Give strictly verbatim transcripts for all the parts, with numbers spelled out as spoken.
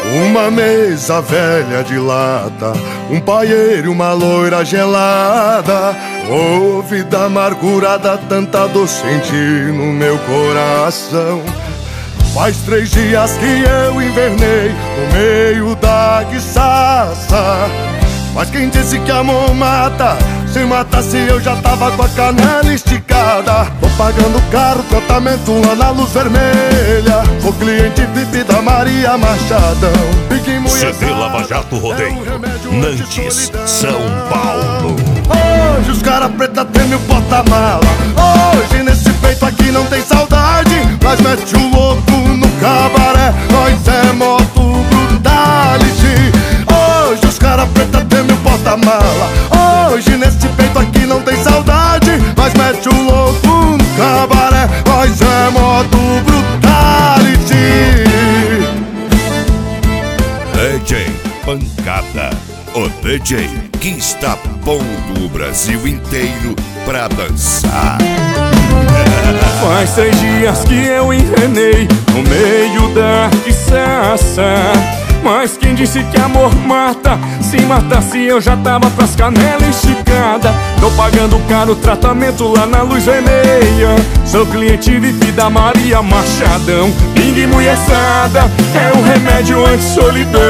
Uma mesa velha de lata, um paieiro e uma loira gelada. Oh, vida amargurada, tanta dor senti no meu coração. Faz três dias que eu invernei no meio da guiçaça. Mas quem disse que amor mata? Se matasse eu já tava com a canela esticada. Tô pagando caro tratamento lá na Luz Vermelha. Sou cliente V I P da Maria Machadão. C D Lava Jato Rodeio, Nantes, São Paulo. Hoje os cara preta treme o porta-mala. Hoje nesse peito aqui não tem saudade, mas mete o louco no cabaré. Nós é moto brutality. Hoje os cara preta treme o porta-mala. Hoje nesse peito aqui não tem saudade, mas mete o louco no cabaré. Nós é moto brutality. D J Pancada, o D J que está pondo o Brasil inteiro pra dançar. Faz três dias que eu envenenei no meio da guiçaça. Mas quem disse que amor mata? Se matasse eu já tava pras canelas esticadas. Tô pagando caro tratamento lá na Luz Vermelha. Sou cliente V I P da Maria Machadão. Pingue mulherzada é um remédio anti-solidão.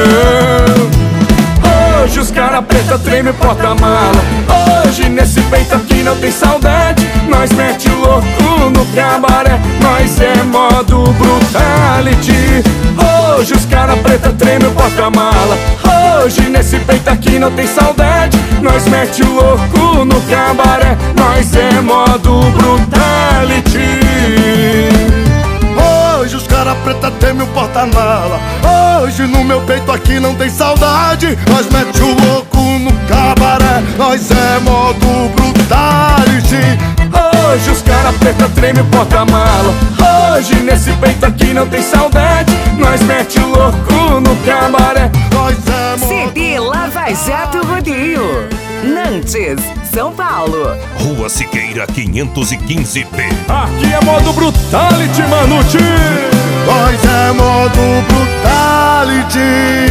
Hoje os cara preta treme o porta-mala. Hoje nesse peito aqui não tem saudade. Nós mete o louco no cabaré. Nós é modo brutality. Hoje os cara preta treme o porta-mala. Hoje nesse peito aqui não tem saudade. Nós mete o louco no cabaré. Nós é modo brutality. Hoje os cara preta treme o porta-mala. Hoje no meu peito aqui não tem saudade. Nós mete o louco no cabaré. Nós é modo brutality. Hoje os cara preta treme o porta-mala. Hoje nesse peito aqui não tem saudade. Nós mete o louco no cabaré. Nós é modo C D Lava Jato Rodeio, Nantes, São Paulo. Rua Siqueira quinhentos e quinze B. Aqui é modo brutality, Manute. Nós é modo brutality.